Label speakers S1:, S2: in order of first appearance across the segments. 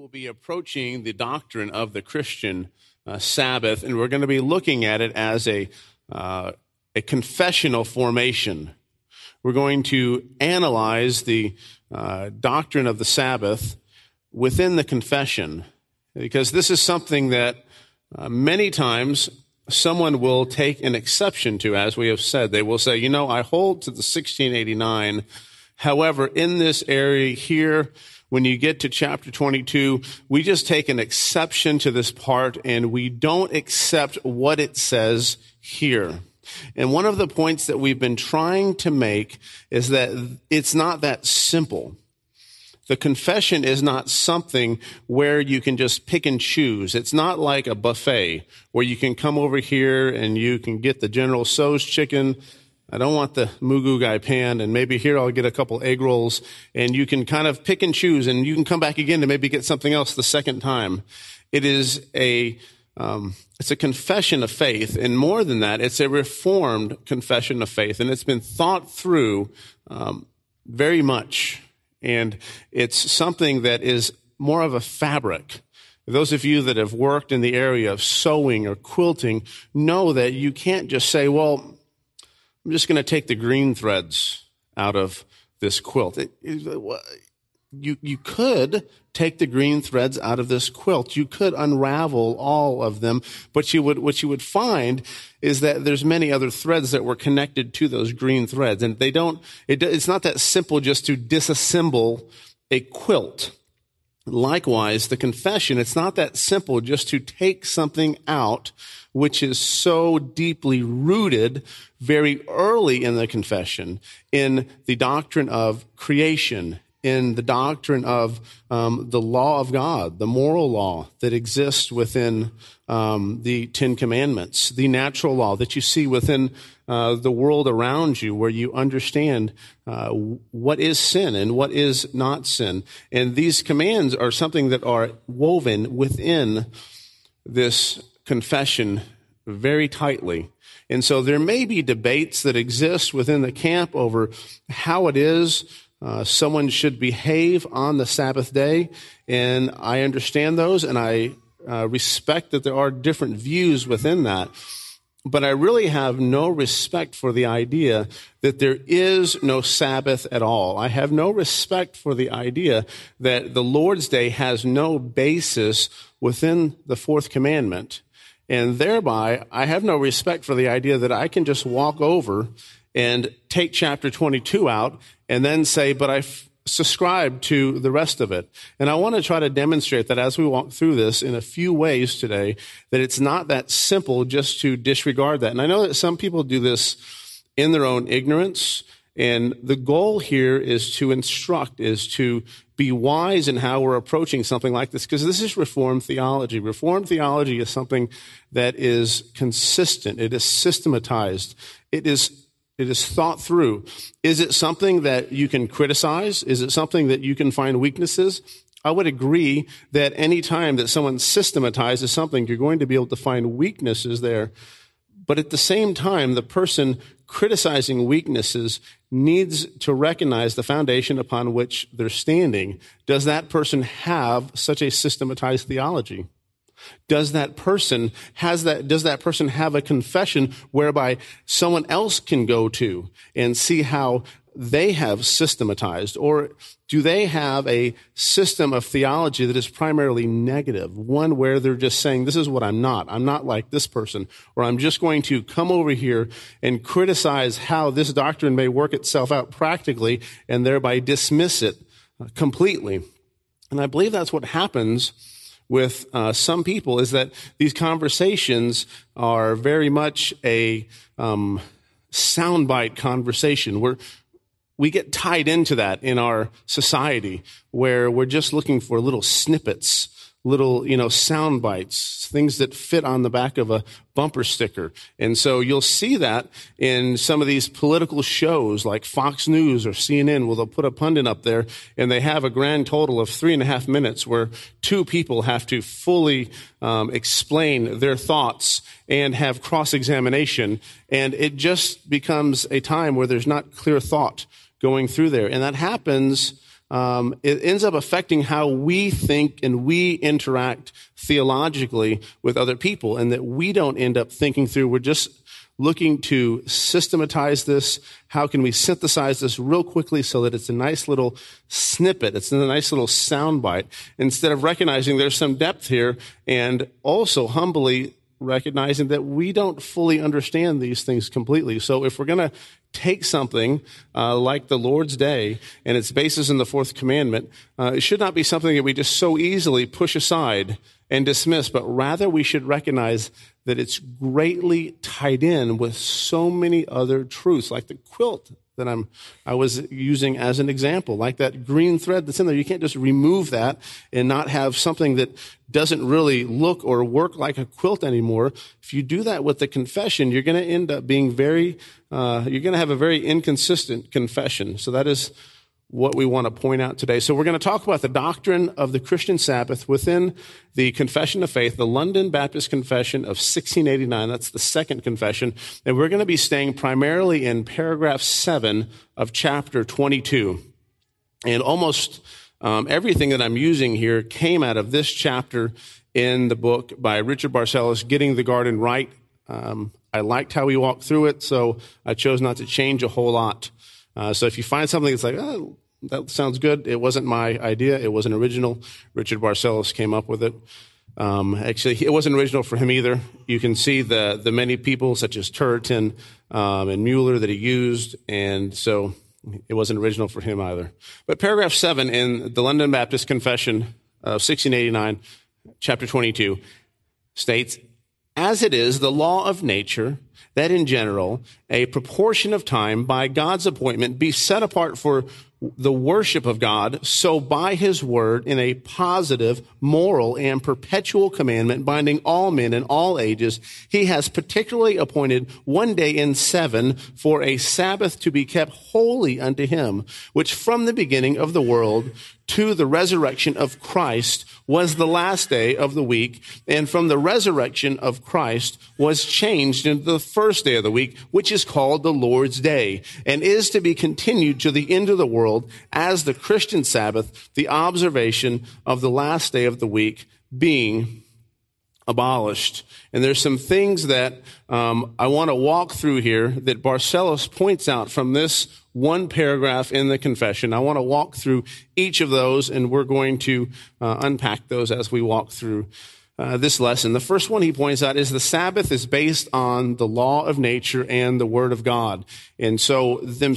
S1: be approaching the doctrine of the Christian Sabbath, and we're going to be looking at it as a confessional formation. We're going to analyze the doctrine of the Sabbath within the confession, because this is something that many times someone will take an exception to, as we have said. They will say, I hold to the 1689. However, in this area here, when you get to chapter 22, we just take an exception to this part and we don't accept what it says here. And one of the points that we've been trying to make is that it's not that simple. The confession is not something where you can just pick and choose. It's not like a buffet where you can come over here and you can get the General Tso's chicken. I don't want the Mugu Gai pan, and maybe here I'll get a couple egg rolls, and you can kind of pick and choose, and you can come back again to maybe get something else the second time. It is it's a confession of faith, and more than that, it's a reformed confession of faith, and it's been thought through very much, and it's something that is more of a fabric. Those of you that have worked in the area of sewing or quilting know that you can't just say, well, I'm just going to take the green threads out of this quilt. You could take the green threads out of this quilt. You could unravel all of them, but what you would find is that there's many other threads that were connected to those green threads, and it's not that simple just to disassemble a quilt. Likewise, the confession, it's not that simple just to take something out which is so deeply rooted very early in the confession, in the doctrine of creation, in the doctrine of the law of God, the moral law that exists within the Ten Commandments, the natural law that you see within the world around you, where you understand what is sin and what is not sin. And these commands are something that are woven within this confession very tightly. And so there may be debates that exist within the camp over how it is someone should behave on the Sabbath day, and I understand those, and I respect that there are different views within that. But I really have no respect for the idea that there is no Sabbath at all. I have no respect for the idea that the Lord's Day has no basis within the fourth commandment. And thereby, I have no respect for the idea that I can just walk over and take chapter 22 out and then say, but I subscribe to the rest of it. And I want to try to demonstrate that as we walk through this in a few ways today, that it's not that simple just to disregard that. And I know that some people do this in their own ignorance. And the goal here is to instruct, is to be wise in how we're approaching something like this, because this is Reformed theology. Reformed theology is something that is consistent. It is systematized. It is thought through. Is it something that you can criticize? Is it something that you can find weaknesses? I would agree that any time that someone systematizes something, you're going to be able to find weaknesses there. But at the same time, the person criticizing weaknesses needs to recognize the foundation upon which they're standing. Does that person have such a systematized theology? Does that person have a confession whereby someone else can go to and see how they have systematized? Or do they have a system of theology that is primarily negative, one where they're just saying, this is what I'm not like this person, or I'm just going to come over here and criticize how this doctrine may work itself out practically and thereby dismiss it completely. And I believe that's what happens with some people, is that these conversations are very much a soundbite conversation. We get tied into that in our society, where we're just looking for little snippets, little, sound bites, things that fit on the back of a bumper sticker. And so you'll see that in some of these political shows like Fox News or CNN, where they'll put a pundit up there and they have a grand total of 3.5 minutes where two people have to fully explain their thoughts and have cross-examination. And it just becomes a time where there's not clear thought going through there. And that happens it ends up affecting how we think and we interact theologically with other people, and that we don't end up thinking through. We're just looking to systematize this. How can we synthesize this real quickly so that it's a nice little snippet? It's a nice little soundbite, instead of recognizing there's some depth here, and also humbly recognizing that we don't fully understand these things completely. So if we're going to take something like the Lord's Day and its basis in the fourth commandment, it should not be something that we just so easily push aside and dismiss, but rather we should recognize that it's greatly tied in with so many other truths, like the quilt that I was using as an example, like that green thread that's in there. You can't just remove that and not have something that doesn't really look or work like a quilt anymore. If you do that with the confession, you're going to end up being you're going to have a very inconsistent confession. So that is what we want to point out today. So we're going to talk about the doctrine of the Christian Sabbath within the Confession of Faith, the London Baptist Confession of 1689. That's the second confession. And we're going to be staying primarily in paragraph 7 of chapter 22. And almost everything that I'm using here came out of this chapter in the book by Richard Barcellos, Getting the Garden Right. I liked how he walked through it, so I chose not to change a whole lot. So if you find something that's like, oh, that sounds good, it wasn't my idea, it wasn't original. Richard Barcellos came up with it. Actually, it wasn't original for him either. You can see the many people such as Turretin and Mueller that he used, and so it wasn't original for him either. But paragraph 7 in the London Baptist Confession of 1689, chapter 22, states, "As it is the law of nature that in general a proportion of time by God's appointment be set apart for the worship of God, so by his word in a positive, moral, and perpetual commandment binding all men in all ages, he has particularly appointed one day in 7 for a Sabbath to be kept holy unto him, which from the beginning of the world to the resurrection of Christ was the last day of the week, and from the resurrection of Christ was changed into the first day of the week, which is called the Lord's Day, and is to be continued to the end of the world as the Christian Sabbath, the observation of the last day of the week being abolished." And there's some things that I want to walk through here that Barcellos points out from this one paragraph in the confession. I want to walk through each of those, and we're going to unpack those as we walk through this lesson. The first one he points out is the Sabbath is based on the law of nature and the Word of God. And so the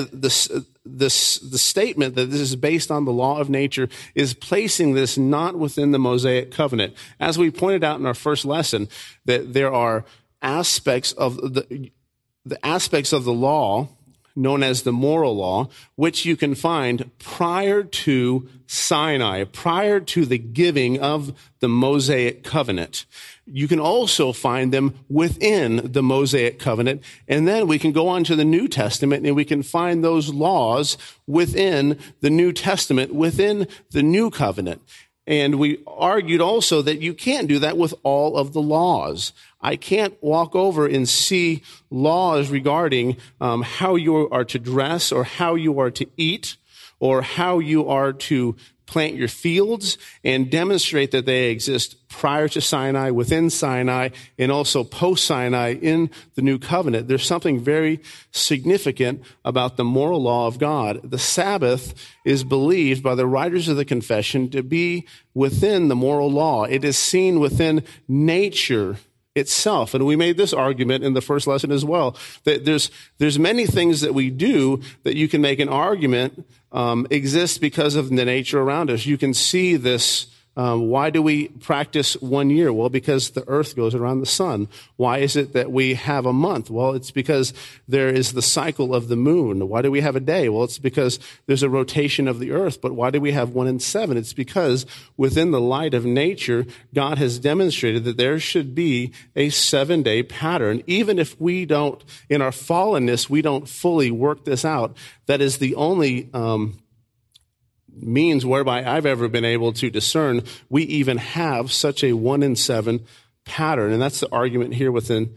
S1: statement that this is based on the law of nature is placing this not within the Mosaic covenant. As we pointed out in our first lesson, that there are aspects of the aspects of the law known as the moral law, which you can find prior to Sinai, prior to the giving of the Mosaic covenant. You can also find them within the Mosaic covenant, and then we can go on to the New Testament and we can find those laws within the New Testament, within the New Covenant. And we argued also that you can't do that with all of the laws. I can't walk over and see laws regarding how you are to dress or how you are to eat or how you are to plant your fields and demonstrate that they exist prior to Sinai, within Sinai, and also post-Sinai in the New Covenant. There's something very significant about the moral law of God. The Sabbath is believed by the writers of the confession to be within the moral law. It is seen within nature itself. And we made this argument in the first lesson as well, that there's many things that we do that you can make an argument exist because of the nature around us. You can see this. Why do we practice 1 year? Well, because the earth goes around the sun. Why is it that we have a month? Well, it's because there is the cycle of the moon. Why do we have a day? Well, it's because there's a rotation of the earth. But why do we have 1 and 7? It's because within the light of nature, God has demonstrated that there should be a 7-day pattern. Even if we don't, in our fallenness, we don't fully work this out. That is the only means whereby I've ever been able to discern we even have such a 1 and 7 pattern. And that's the argument here within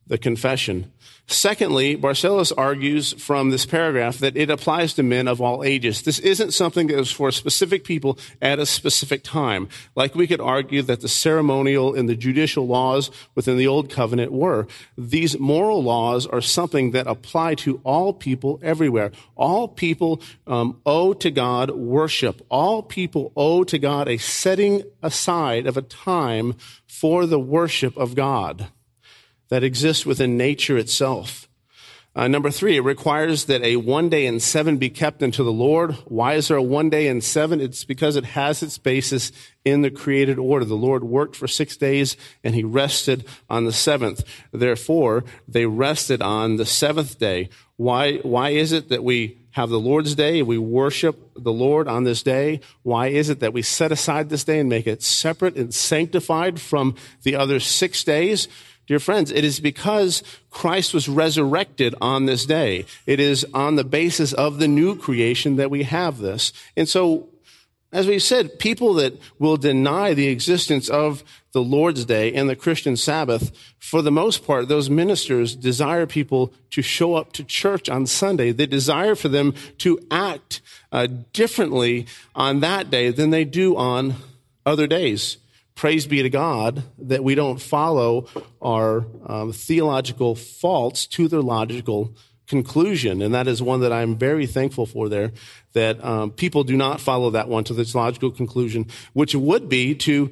S1: the confession. Secondly, Barcellos argues from this paragraph that it applies to men of all ages. This isn't something that is for specific people at a specific time. Like we could argue that the ceremonial and the judicial laws within the Old Covenant were. These moral laws are something that apply to all people everywhere. All people owe to God worship. All people owe to God a setting aside of a time for the worship of God that exists within nature itself. Number 3, it requires that a 1 day in 7 be kept unto the Lord. Why is there a 1 day in 7? It's because it has its basis in the created order. The Lord worked for 6 days and he rested on the 7th. Therefore, they rested on the 7th day. Why is it that we have the Lord's Day? We worship the Lord on this day. Why is it that we set aside this day and make it separate and sanctified from the other 6 days? Dear friends, it is because Christ was resurrected on this day. It is on the basis of the new creation that we have this. And so, as we said, people that will deny the existence of the Lord's Day and the Christian Sabbath, for the most part, those ministers desire people to show up to church on Sunday. They desire for them to act differently on that day than they do on other days. Praise be to God that we don't follow our theological faults to their logical conclusion. And that is one that I'm very thankful for there, that people do not follow that one to its logical conclusion, which would be to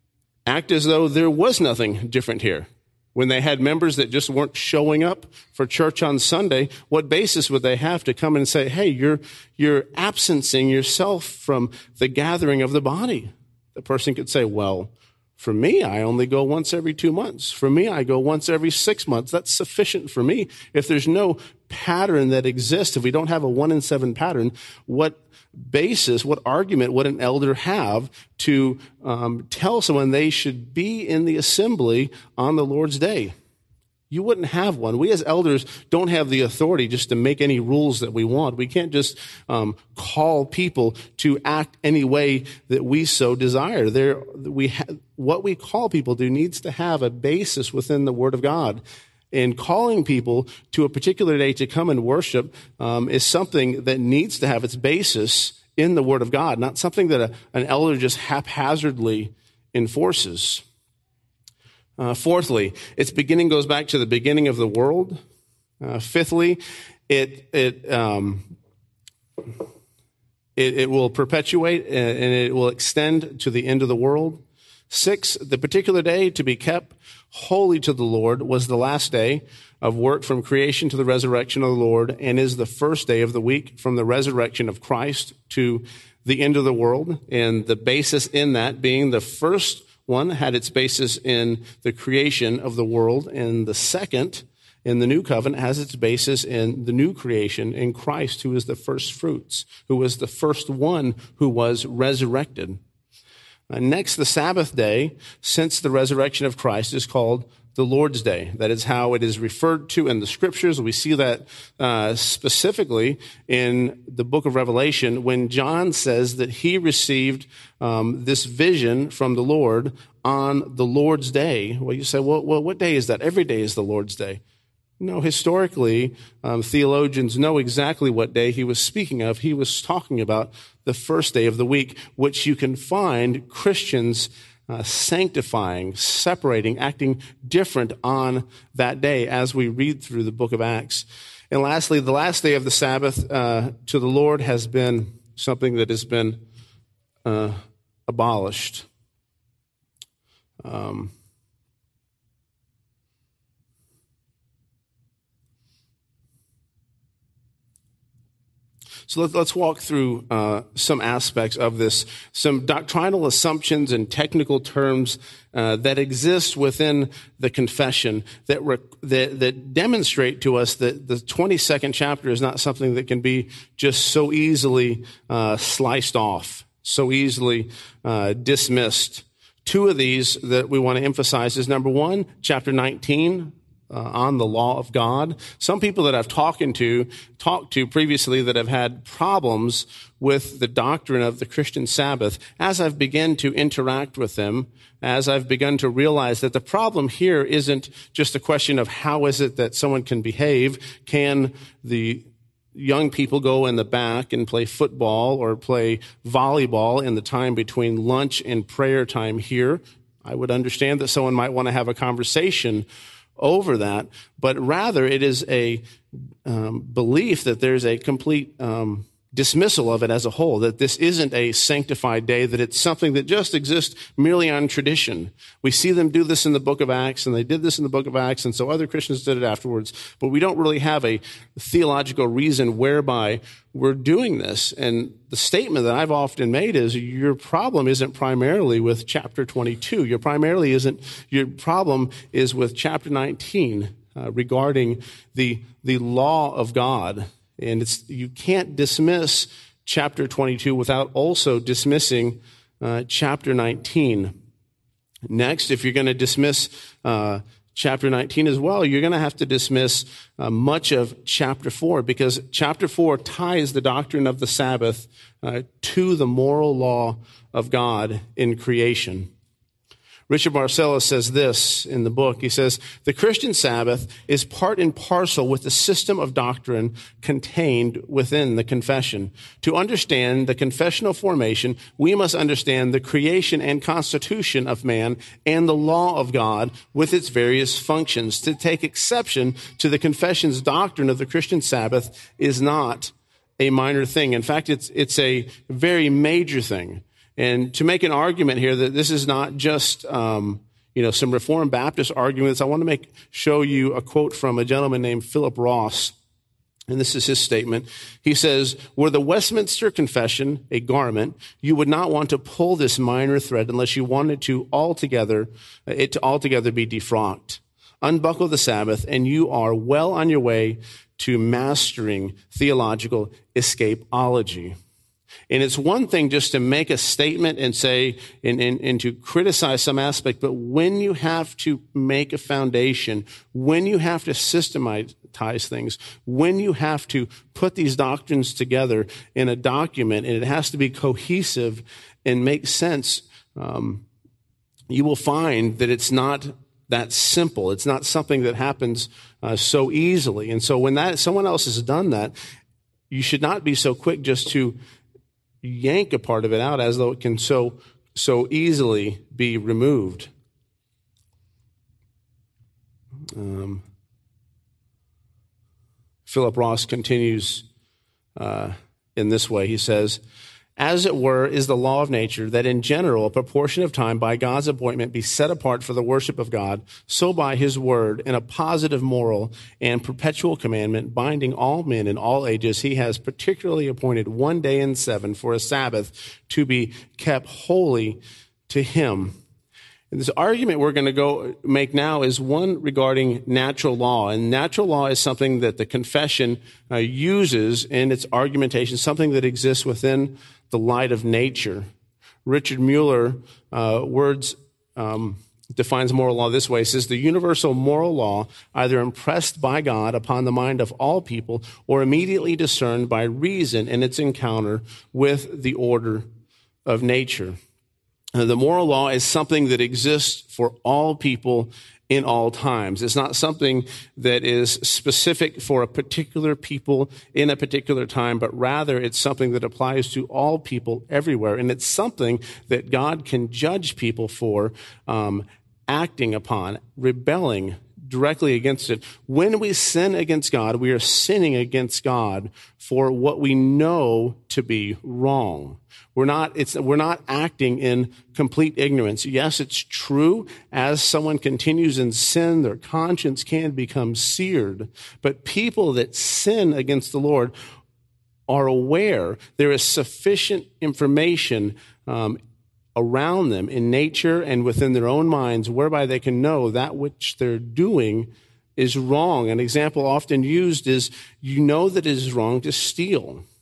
S1: act as though there was nothing different here. When they had members that just weren't showing up for church on Sunday, what basis would they have to come and say, hey, you're absencing yourself from the gathering of the body? The person could say, well, for me, I only go once every 2 months. For me, I go once every 6 months. That's sufficient for me. If there's no pattern that exists, if we don't have a 1 in 7 pattern, what basis, what argument would an elder have to tell someone they should be in the assembly on the Lord's Day? You wouldn't have one. We as elders don't have the authority just to make any rules that we want. We can't just call people to act any way that we so desire. What we call people to needs to have a basis within the Word of God. And calling people to a particular day to come and worship is something that needs to have its basis in the Word of God, not something that an elder just haphazardly enforces. Fourthly, its beginning goes back to the beginning of the world. Fifthly, it will perpetuate and it will extend to the end of the world. 6, the particular day to be kept holy to the Lord was the last day of work from creation to the resurrection of the Lord, and is the first day of the week from the resurrection of Christ to the end of the world. And the basis in that being the first one had its basis in the creation of the world, and the second, in the new covenant, has its basis in the new creation in Christ, who is the first fruits, who was the first one who was resurrected. Next, the Sabbath day, since the resurrection of Christ, is called the Lord's Day. That is how it is referred to in the Scriptures. We see that specifically in the book of Revelation when John says that he received this vision from the Lord on the Lord's Day. Well, you say, well, what day is that? Every day is the Lord's Day. No, historically, theologians know exactly what day he was speaking of. He was talking about the first day of the week, which you can find Christians sanctifying, separating, acting different on that day as we read through the book of Acts. And lastly, the last day of the Sabbath to the Lord has been something that has been abolished. So let's walk through some aspects of this, some doctrinal assumptions and technical terms that exist within the confession that demonstrate to us that the 22nd chapter is not something that can be just so easily sliced off, so easily dismissed. Two of these that we want to emphasize is number 1, chapter 19, on the law of God. Some people that I've talked to previously that have had problems with the doctrine of the Christian Sabbath, as I've begun to interact with them, as I've begun to realize that the problem here isn't just a question of how is it that someone can behave. Can the young people go in the back and play football or play volleyball in the time between lunch and prayer time here? I would understand that someone might want to have a conversation over that, but rather it is a belief that there's a complete dismissal of it as a whole, that this isn't a sanctified day, that it's something that just exists merely on tradition. We see them do this in the book of Acts, and they did this in the book of Acts, and so other Christians did it afterwards, but we don't really have a theological reason whereby we're doing this. And the statement that I've often made is your problem isn't primarily with chapter 22. Your problem is with chapter 19 regarding the law of God. And you can't dismiss chapter 22 without also dismissing chapter 19. Next, if you're going to dismiss chapter 19 as well, you're going to have to dismiss much of chapter 4, because chapter 4 ties the doctrine of the Sabbath to the moral law of God in creation. Richard Marcellus says this in the book. He says, the Christian Sabbath is part and parcel with the system of doctrine contained within the confession. To understand the confessional formation, we must understand the creation and constitution of man and the law of God with its various functions. To take exception to the confession's doctrine of the Christian Sabbath is not a minor thing. In fact, it's a very major thing. And to make an argument here that this is not just, some Reformed Baptist arguments, I want to show you a quote from a gentleman named Philip Ross. And this is his statement. He says, were the Westminster Confession a garment, you would not want to pull this minor thread unless you wanted it to altogether be defrocked. Unbuckle the Sabbath, and you are well on your way to mastering theological escapology. And it's one thing just to make a statement and say, and to criticize some aspect, but when you have to make a foundation, when you have to systematize things, when you have to put these doctrines together in a document, and it has to be cohesive and make sense, you will find that it's not that simple. It's not something that happens so easily. And so when someone else has done that, you should not be so quick just to yank a part of it out as though it can so easily be removed. Philip Ross continues in this way. He says, as it were, is the law of nature that in general a proportion of time by God's appointment be set apart for the worship of God, so by his word in a positive moral and perpetual commandment binding all men in all ages, he has particularly appointed one day in 7 for a Sabbath to be kept holy to him. And this argument we're going to make now is one regarding natural law. And natural law is something that the confession uses in its argumentation, something that exists within the light of nature. Richard Mueller defines moral law this way. He says, the universal moral law, either impressed by God upon the mind of all people or immediately discerned by reason in its encounter with the order of nature. The moral law is something that exists for all people in all times. It's not something that is specific for a particular people in a particular time, but rather it's something that applies to all people everywhere. And it's something that God can judge people for acting upon, rebelling directly against it. When we sin against God, we are sinning against God for what we know to be wrong. We're not acting in complete ignorance. Yes, it's true. As someone continues in sin, their conscience can become seared. But people that sin against the Lord are aware there is sufficient information around them in nature and within their own minds whereby they can know that which they're doing is wrong. An example often used is, you know that it is wrong to steal.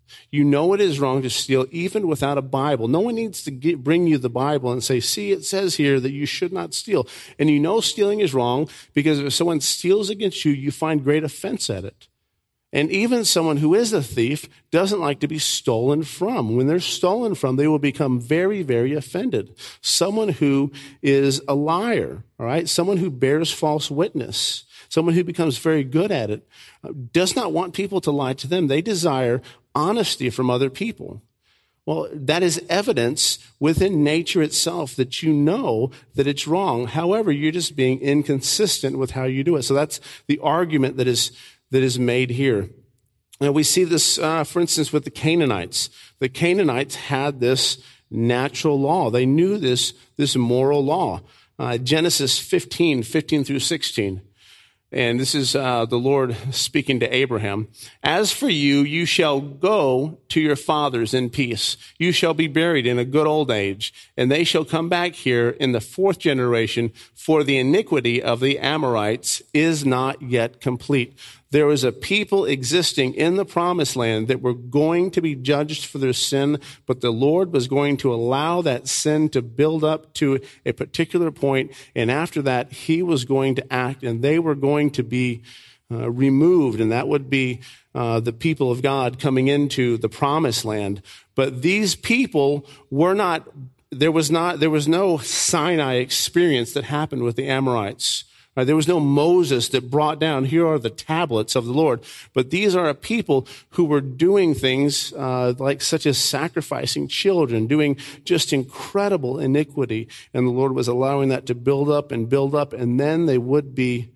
S1: You know it is wrong to steal even without a Bible. No one needs to bring you the Bible and say, see, it says here that you should not steal. And you know stealing is wrong because if someone steals against you, you find great offense at it. And even someone who is a thief doesn't like to be stolen from. When they're stolen from, they will become very, very offended. Someone who is a liar, all right, someone who bears false witness, someone who becomes very good at it, does not want people to lie to them. They desire honesty from other people. Well, that is evidence within nature itself that you know that it's wrong. However, you're just being inconsistent with how you do it. So that's the argument that is made here. And we see this, for instance, with the Canaanites. The Canaanites had this natural law. They knew this moral law. Genesis 15 through 16. And this is the Lord speaking to Abraham. As for you, you shall go to your fathers in peace. You shall be buried in a good old age, and they shall come back here in the fourth generation, for the iniquity of the Amorites is not yet complete. There was a people existing in the promised land that were going to be judged for their sin, but the Lord was going to allow that sin to build up to a particular point, and after that, he was going to act, and they were going to be removed, and that would be the people of God coming into the promised land. But these people were not, there was no Sinai experience that happened with the Amorites. There was no Moses that brought down, here are the tablets of the Lord. But these are a people who were doing things like such as sacrificing children, doing just incredible iniquity. And the Lord was allowing that to build up, and then they would be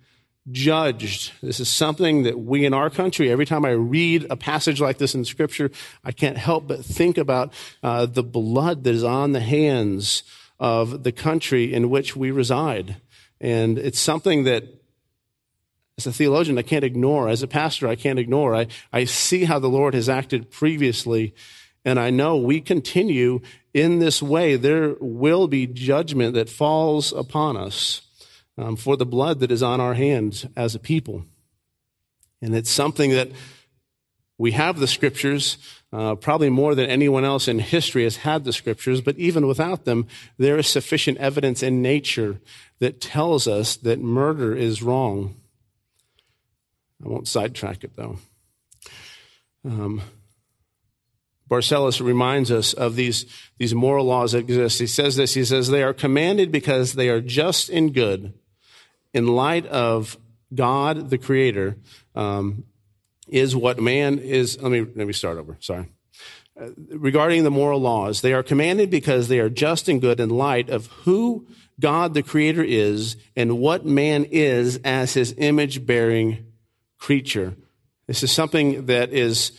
S1: judged. This is something that we in our country, every time I read a passage like this in Scripture, I can't help but think about the blood that is on the hands of the country in which we reside. And it's something that, as a theologian, I can't ignore. As a pastor, I can't ignore. I see how the Lord has acted previously, and I know we continue in this way. There will be judgment that falls upon us for the blood that is on our hands as a people. And it's something that we have the Scriptures, probably more than anyone else in history has had the Scriptures, but even without them, there is sufficient evidence in nature that tells us that murder is wrong. I won't sidetrack it, though. Barcellus reminds us of these moral laws that exist. He says this, he says, they are commanded because they are just and good in light of God, the Creator, is what man is. Let me start over. Sorry. Regarding the moral laws, they are commanded because they are just and good in light of who God the Creator is and what man is as his image-bearing creature. This is something that is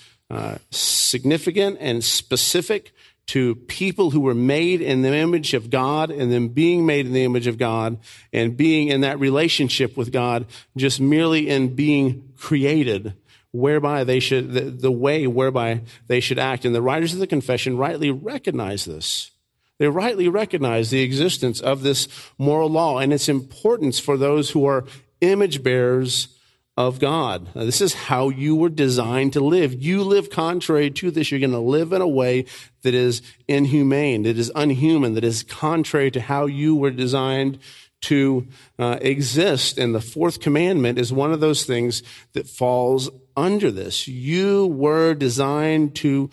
S1: significant and specific to people who were made in the image of God, and then being made in the image of God and being in that relationship with God, just merely in being created, whereby they should, the way whereby they should act. And the writers of the confession rightly recognize this. They rightly recognize the existence of this moral law and its importance for those who are image bearers of God. Now, this is how you were designed to live. You live contrary to this. You're going to live in a way that is inhumane, that is unhuman, that is contrary to how you were designed to exist. And the fourth commandment is one of those things that falls under this. You were designed to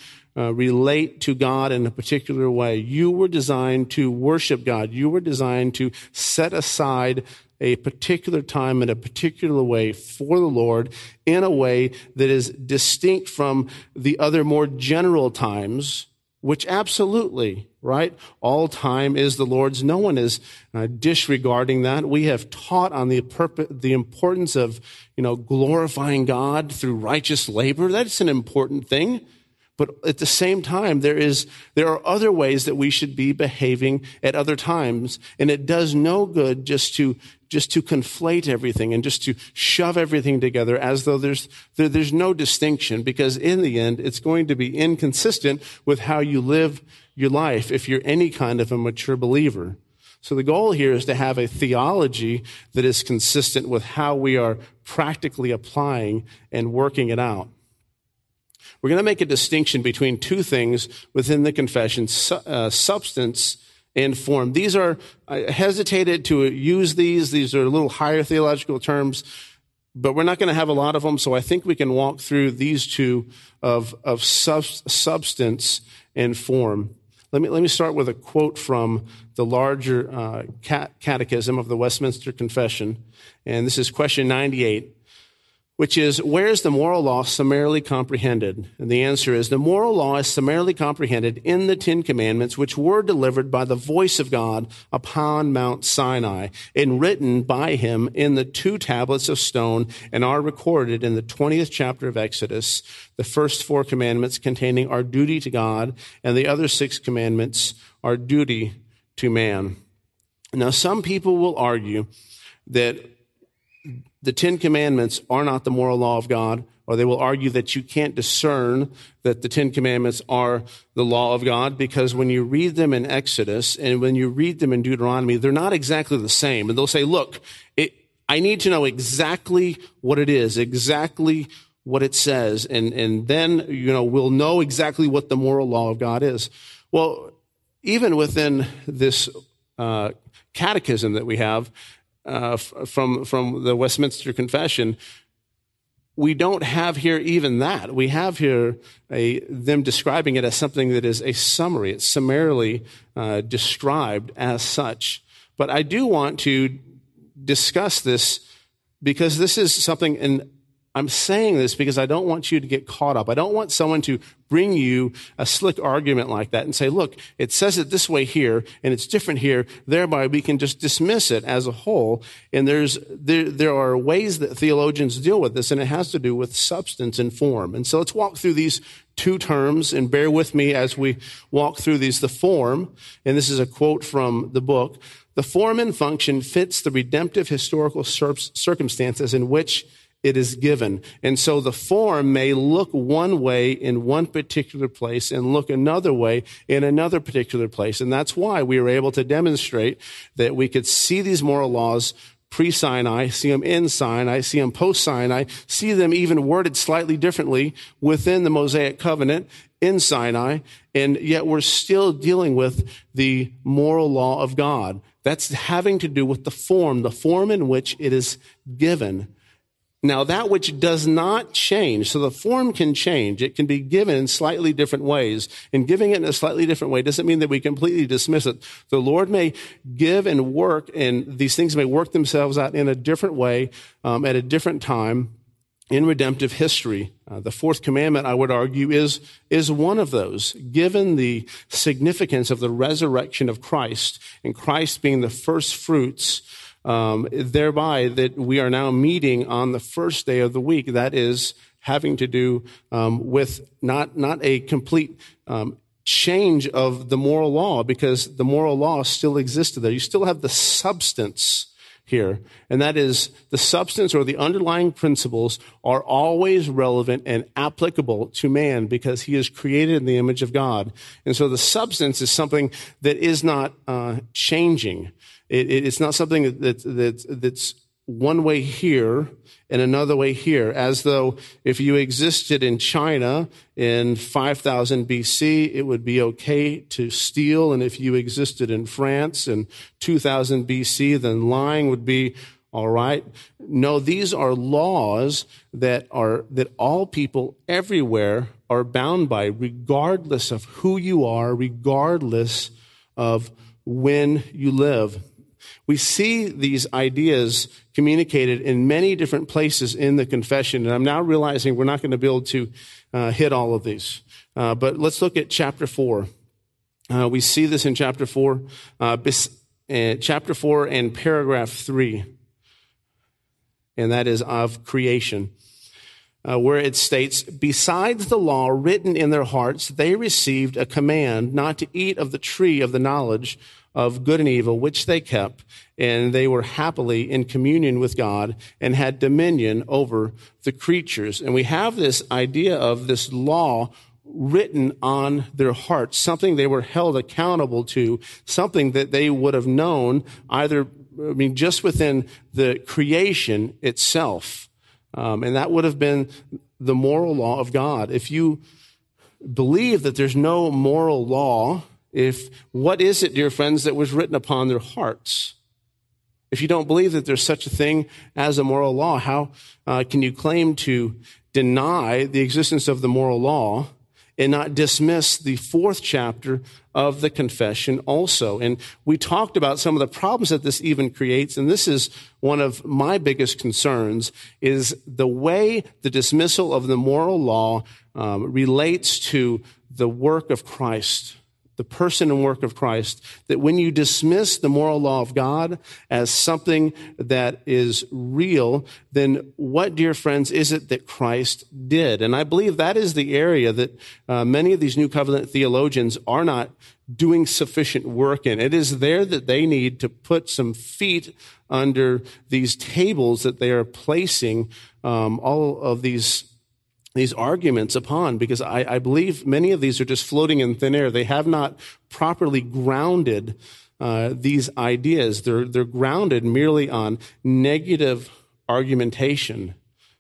S1: relate to God in a particular way. You were designed to worship God. You were designed to set aside a particular time in a particular way for the Lord in a way that is distinct from the other more general times, which absolutely, right? All time is the Lord's. No one is disregarding that. We have taught on the importance of, glorifying God through righteous labor. That's an important thing. But at the same time, there are other ways that we should be behaving at other times, and it does no good just to conflate everything and just to shove everything together as though there's no distinction, because in the end, it's going to be inconsistent with how you live your life if you're any kind of a mature believer. So the goal here is to have a theology that is consistent with how we are practically applying and working it out. We're going to make a distinction between two things within the confession, substance and form. These are, I hesitated to use these. These are a little higher theological terms, but we're not going to have a lot of them. So I think we can walk through these two of substance and form. Let me start with a quote from the larger catechism of the Westminster Confession. And this is question 98, which is, where is the moral law summarily comprehended? And the answer is, the moral law is summarily comprehended in the Ten Commandments, which were delivered by the voice of God upon Mount Sinai and written by him in the 2 tablets of stone and are recorded in the 20th chapter of Exodus. The first 4 commandments containing our duty to God, and the other 6 commandments are duty to man. Now, some people will argue that the 10 Commandments are not the moral law of God, or they will argue that you can't discern that the 10 Commandments are the law of God, because when you read them in Exodus and when you read them in Deuteronomy, they're not exactly the same. And they'll say, look, I need to know exactly what it is, exactly what it says, and then, we'll know exactly what the moral law of God is. Well, even within this catechism that we have, from the Westminster Confession, we don't have here even that. We have here them describing it as something that is a summary. It's summarily described as such. But I do want to discuss this because this is something, and I'm saying this because I don't want you to get caught up. I don't want someone to bring you a slick argument like that and say, look, it says it this way here, and it's different here. Thereby, we can just dismiss it as a whole. And there are ways that theologians deal with this, and it has to do with substance and form. And so let's walk through these two terms, and bear with me as we walk through these. The form, and this is a quote from the book, the form and function fits the redemptive historical circumstances in which it is given. And so the form may look one way in one particular place and look another way in another particular place. And that's why we were able to demonstrate that we could see these moral laws pre-Sinai, see them in Sinai, see them post-Sinai, see them even worded slightly differently within the Mosaic covenant in Sinai, and yet we're still dealing with the moral law of God. That's having to do with the form in which it is given. Now, that which does not change, so the form can change. It can be given in slightly different ways. And giving it in a slightly different way doesn't mean that we completely dismiss it. The Lord may give and work, and these things may work themselves out in a different way at a different time in redemptive history. The 4th commandment, I would argue, is one of those. Given the significance of the resurrection of Christ, and Christ being the first fruits, thereby that we are now meeting on the first day of the week. That is having to do with not a complete change of the moral law, because the moral law still existed there. You still have the substance here, and that is the substance, or the underlying principles are always relevant and applicable to man because he is created in the image of God. And so the substance is something that is not changing. It's not something that's one way here and another way here, as though if you existed in China in 5000 BC, it would be okay to steal. And if you existed in France in 2000 BC, then lying would be all right. No, these are laws that all people everywhere are bound by, regardless of who you are, regardless of when you live. We see these ideas communicated in many different places in the confession, and I'm now realizing we're not going to be able to hit all of these. But let's look at chapter 4. We see this in chapter 4, chapter 4 and paragraph 3, and that is of creation, where it states, besides the law written in their hearts, they received a command not to eat of the tree of the knowledge of good and evil, which they kept, and they were happily in communion with God and had dominion over the creatures. And we have this idea of this law written on their hearts, something they were held accountable to, something that they would have known just within the creation itself. And that would have been the moral law of God. If you believe that there's no moral law, what is it, dear friends, that was written upon their hearts? If you don't believe that there's such a thing as a moral law, how can you claim to deny the existence of the moral law and not dismiss the 4th chapter of the confession also? And we talked about some of the problems that this even creates, and this is one of my biggest concerns, is the way the dismissal of the moral law relates to the work of Christ, the person and work of Christ, that when you dismiss the moral law of God as something that is real, then what, dear friends, is it that Christ did? And I believe that is the area that many of these New Covenant theologians are not doing sufficient work in. It is there that they need to put some feet under these tables that they are placing all of these arguments upon, because I believe many of these are just floating in thin air. They have not properly grounded these ideas. They're grounded merely on negative argumentation.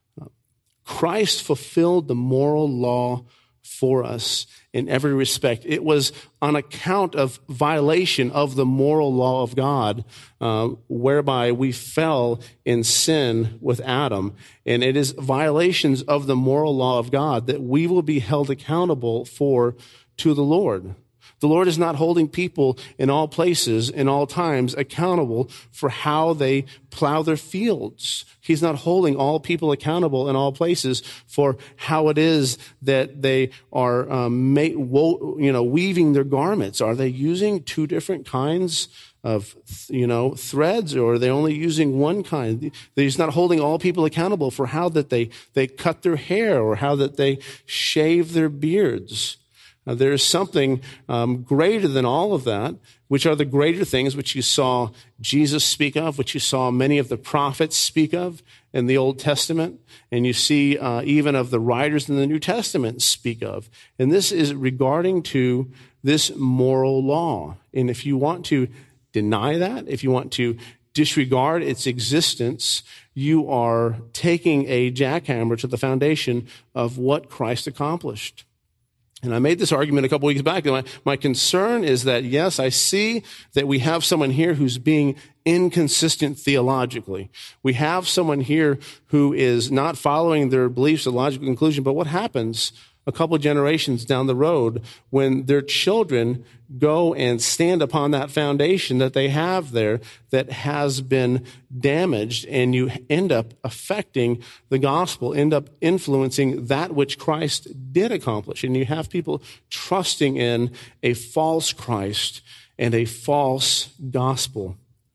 S1: Christ fulfilled the moral law for us in every respect. It was on account of violation of the moral law of God, whereby we fell in sin with Adam. And it is violations of the moral law of God that we will be held accountable for to the Lord. The Lord is not holding people in all places, in all times, accountable for how they plow their fields. He's not holding all people accountable in all places for how it is that they are weaving their garments. Are they using 2 different kinds of threads, or are they only using one kind? He's not holding all people accountable for how that they cut their hair or how that they shave their beards. There's something greater than all of that, which are the greater things which you saw Jesus speak of, which you saw many of the prophets speak of in the Old Testament, and you see even of the writers in the New Testament speak of. And this is regarding to this moral law. And if you want to deny that, if you want to disregard its existence, you are taking a jackhammer to the foundation of what Christ accomplished. And I made this argument a couple weeks back. My concern is that, yes, I see that we have someone here who's being inconsistent theologically. We have someone here who is not following their beliefs to logical conclusion. But what happens a couple generations down the road when their children go and stand upon that foundation that they have there that has been damaged, and you end up affecting the gospel, end up influencing that which Christ did accomplish. And you have people trusting in a false Christ and a false gospel.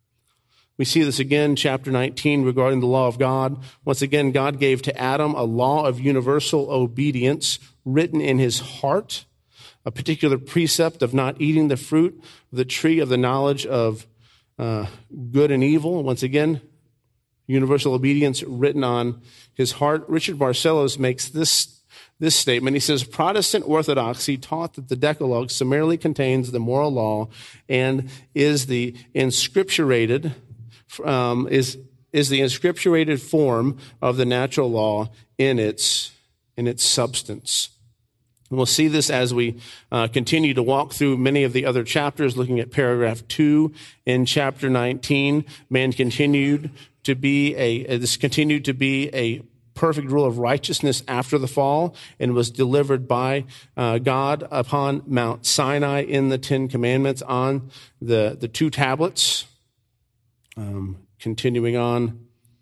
S1: We see this again, chapter 19, regarding the law of God. Once again, God gave to Adam a law of universal obedience written in his heart, a particular precept of not eating the fruit of the tree of the knowledge of good and evil. Once again, universal obedience written on his heart. Richard Barcellos makes this statement. He says, Protestant orthodoxy taught that the Decalogue summarily contains the moral law and is the inscripturated form of the natural law in its substance. And we'll see this as we continue to walk through many of the other chapters, looking at paragraph 2 in chapter 19. Man continued to be a perfect rule of righteousness after the fall, and was delivered by God upon Mount Sinai in the 10 Commandments on the 2 tablets. Continuing on.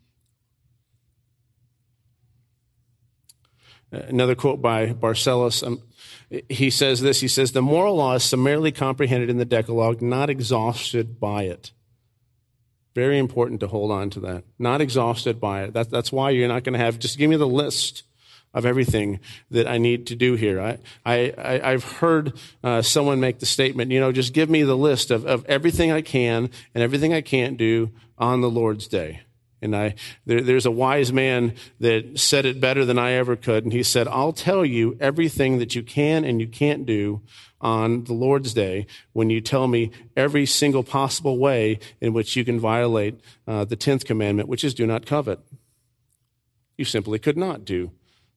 S1: Another quote by Barcellos. He says this. He says, the moral law is summarily comprehended in the Decalogue, not exhausted by it. Very important to hold on to that. Not exhausted by it. That's why you're not going to have, just give me the list of everything that I need to do here. I've heard someone make the statement, just give me the list of everything I can and everything I can't do on the Lord's day. And there's a wise man that said it better than I ever could. And he said, I'll tell you everything that you can and you can't do on the Lord's day when you tell me every single possible way in which you can violate the 10th commandment, which is do not covet. You simply could not do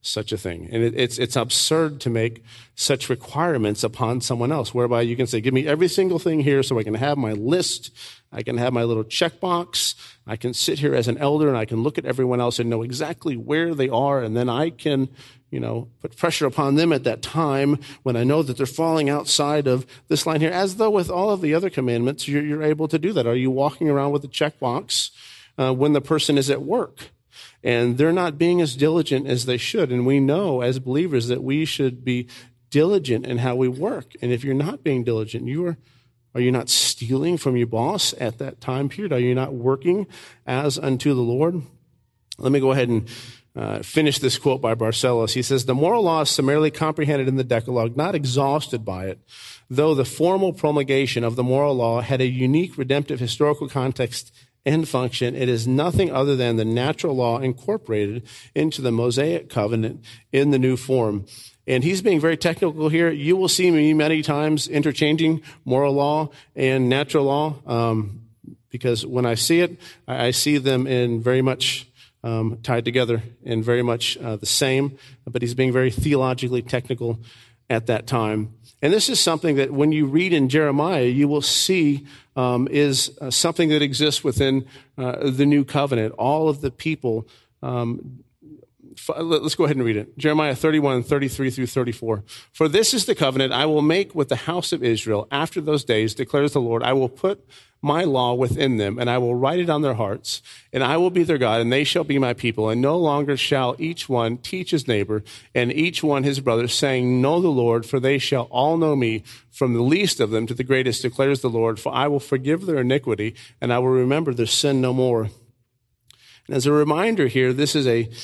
S1: such a thing. And it's absurd to make such requirements upon someone else, whereby you can say, give me every single thing here so I can have my list, I can have my little checkbox, I can sit here as an elder and I can look at everyone else and know exactly where they are, and then I can, put pressure upon them at that time when I know that they're falling outside of this line here, as though with all of the other commandments, you're able to do that. Are you walking around with a checkbox when the person is at work? And they're not being as diligent as they should. And we know as believers that we should be diligent in how we work. And if you're not being diligent, are you not stealing from your boss at that time period? Are you not working as unto the Lord? Let me go ahead and finish this quote by Barcellos. He says, the moral law is summarily comprehended in the Decalogue, not exhausted by it, though the formal promulgation of the moral law had a unique redemptive historical context and function. It is nothing other than the natural law incorporated into the Mosaic covenant in the new form. And he's being very technical here. You will see me many times interchanging moral law and natural law, because when I see it, I see them in very much tied together and very much the same. But he's being very theologically technical at that time. And this is something that when you read in Jeremiah, you will see is something that exists within the new covenant. All of the people, let's go ahead and read it. Jeremiah 31, 33 through 34. For this is the covenant I will make with the house of Israel after those days, declares the Lord. I will put my law within them, and I will write it on their hearts, and I will be their God, and they shall be my people. And no longer shall each one teach his neighbor, and each one his brother, saying, know the Lord, for they shall all know me, from the least of them to the greatest, declares the Lord. For I will forgive their iniquity, and I will remember their sin no more. And as a reminder here, this is a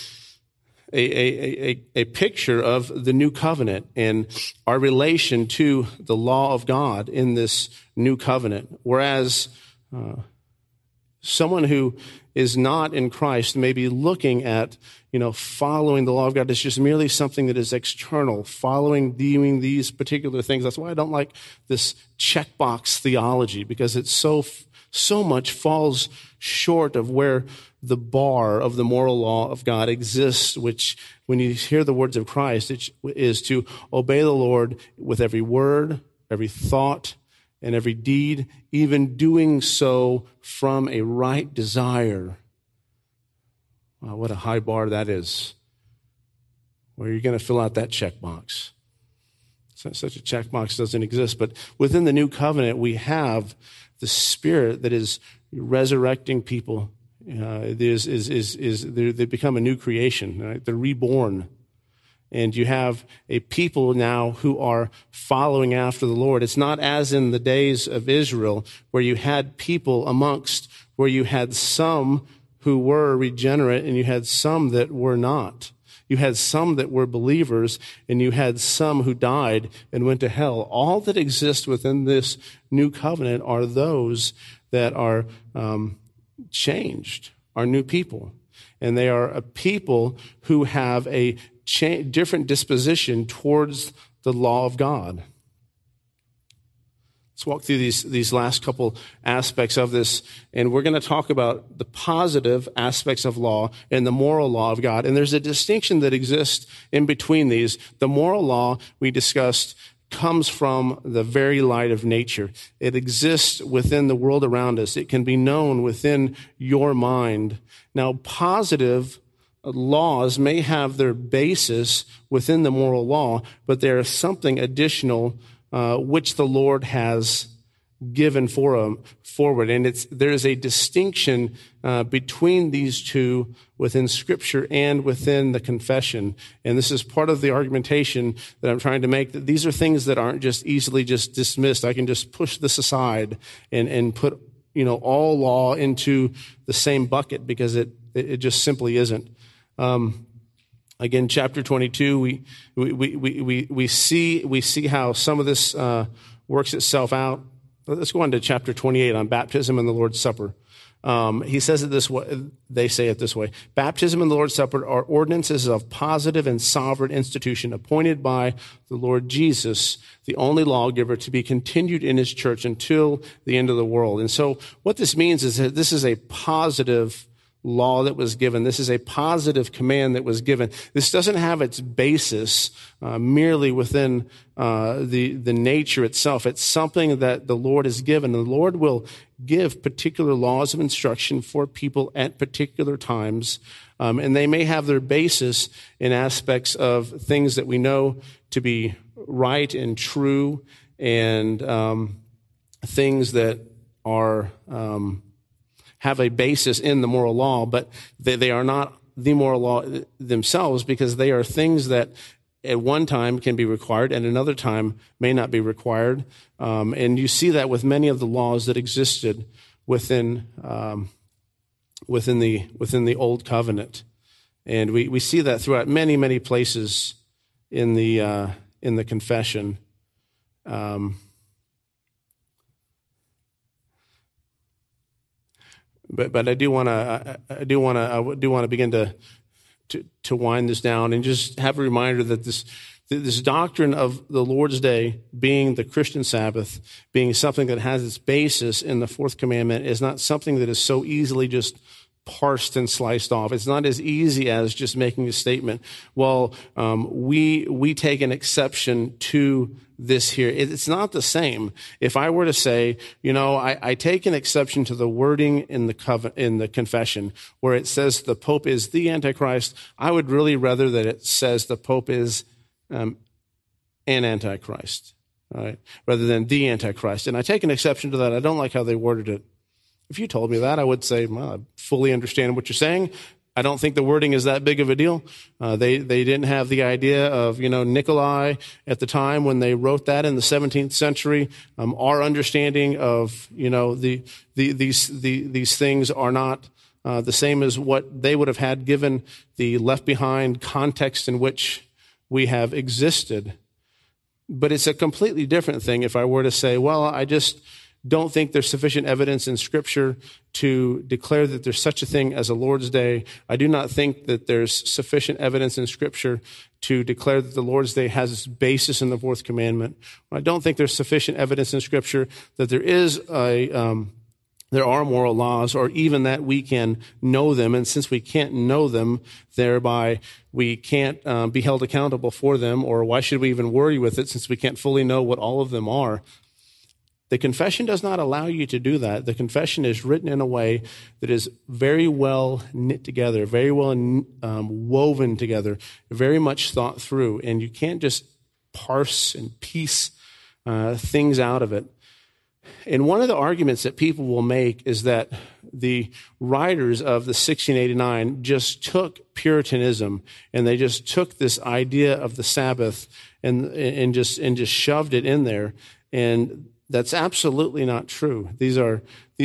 S1: picture of the new covenant and our relation to the law of God in this new covenant. Whereas someone who is not in Christ may be looking at, following the law of God as just merely something that is external, doing these particular things. That's why I don't like this checkbox theology, because it's so much falls short of where the bar of the moral law of God exists, which when you hear the words of Christ, it is to obey the Lord with every word, every thought, and every deed, even doing so from a right desire. Wow, what a high bar that is. Where you're going to fill out that checkbox. Such a checkbox doesn't exist, but within the new covenant, we have the Spirit that is resurrecting people. They become a new creation, right? They're reborn. And you have a people now who are following after the Lord. It's not as in the days of Israel, where you had people where you had some who were regenerate and you had some that were not. You had some that were believers and you had some who died and went to hell. All that exists within this new covenant are those that are changed, are new people. And they are a people who have a different disposition towards the law of God. Let's walk through these last couple aspects of this, and we're going to talk about the positive aspects of law and the moral law of God. And there's a distinction that exists in between these. The moral law we discussed comes from the very light of nature. It exists within the world around us. It can be known within your mind. Now, positive laws may have their basis within the moral law, but there is something additional which the Lord has given forward. And there is a distinction between these two within Scripture and within the confession. And this is part of the argumentation that I'm trying to make, that these are things that aren't just easily just dismissed. I can just push this aside and put, all law into the same bucket, because it just simply isn't. Again, chapter 22, we see how some of this works itself out. Let's go on to chapter 28 on baptism and the Lord's Supper. He says it this way, they say it this way. Baptism and the Lord's Supper are ordinances of positive and sovereign institution appointed by the Lord Jesus, the only lawgiver, to be continued in his church until the end of the world. And so what this means is that this is a positive law that was given. This is a positive command that was given. This doesn't have its basis merely within the nature itself. It's something that the Lord has given. The Lord will give particular laws of instruction for people at particular times, and they may have their basis in aspects of things that we know to be right and true, and things that are have a basis in the moral law, but they are not the moral law themselves, because they are things that at one time can be required and another time may not be required. And you see that with many of the laws that existed within the Old Covenant. And we see that throughout many, many places in the confession. But I do want to begin to wind this down and just have a reminder that this doctrine of the Lord's Day being the Christian Sabbath, being something that has its basis in the fourth commandment, is not something that is so easily just parsed and sliced off. It's not as easy as just making a statement, well, we take an exception to this here. It's not the same. If I were to say, I take an exception to the wording in the confession where it says the Pope is the Antichrist, I would really rather that it says the Pope is an Antichrist, right? Rather than the Antichrist. And I take an exception to that. I don't like how they worded it. If you told me that, I would say, well, I fully understand what you're saying. I don't think the wording is that big of a deal. They didn't have the idea of, Nikolai at the time when they wrote that in the 17th century. Our understanding of, these things are not the same as what they would have had given the left behind context in which we have existed. But it's a completely different thing if I were to say, well, I just don't think there's sufficient evidence in Scripture to declare that there's such a thing as a Lord's Day. I do not think that there's sufficient evidence in Scripture to declare that the Lord's Day has its basis in the fourth commandment. I don't think there's sufficient evidence in Scripture that there are moral laws, or even that we can know them. And since we can't know them, thereby we can't be held accountable for them, or why should we even worry with it since we can't fully know what all of them are? The confession does not allow you to do that. The confession is written in a way that is very well knit together, very well woven together, very much thought through, and you can't just parse and piece things out of it. And one of the arguments that people will make is that the writers of the 1689 just took Puritanism and they just took this idea of the Sabbath and just shoved it in there. And that's absolutely not true. These are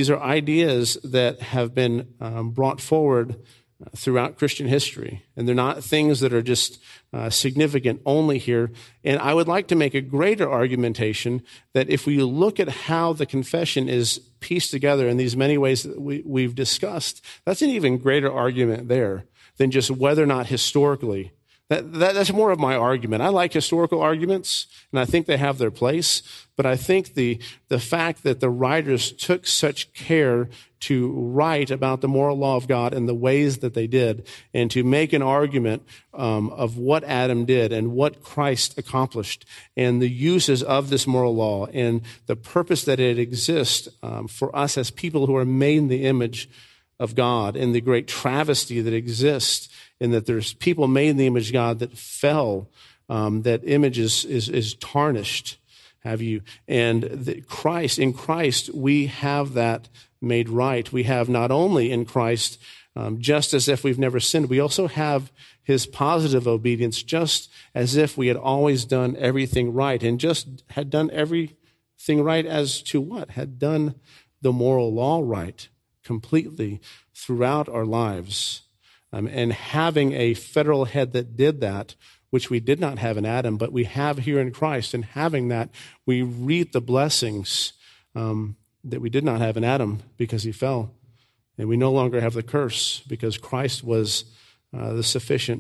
S1: ideas that have been brought forward throughout Christian history, and they're not things that are just significant only here. And I would like to make a greater argumentation that if we look at how the confession is pieced together in these many ways that we've discussed, that's an even greater argument there than just whether or not historically. That's more of my argument. I like historical arguments, and I think they have their place. But I think the fact that the writers took such care to write about the moral law of God in the ways that they did, and to make an argument of what Adam did and what Christ accomplished, and the uses of this moral law, and the purpose that it exists for us as people who are made in the image of God, and the great travesty that exists in that there's people made in the image of God that fell, that image is tarnished. Have you? And in Christ, we have that made right. We have not only in Christ, just as if we've never sinned, we also have his positive obedience, just as if we had always done everything right, and just had done everything right as to what? Had done the moral law right completely throughout our lives. And having a federal head that did that, which we did not have in Adam, but we have here in Christ, and having that, we reap the blessings that we did not have in Adam because he fell. And we no longer have the curse because Christ was the sufficient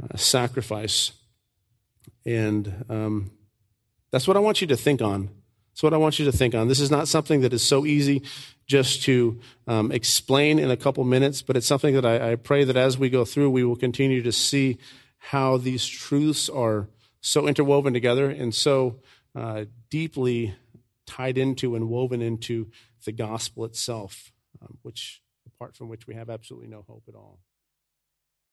S1: sacrifice. And that's what I want you to think on That's what I want you to think on. This is not something that is so easy just to explain in a couple minutes, but it's something that I pray that as we go through, we will continue to see how these truths are so interwoven together and so deeply tied into and woven into the gospel itself, which apart from which we have absolutely no hope at all.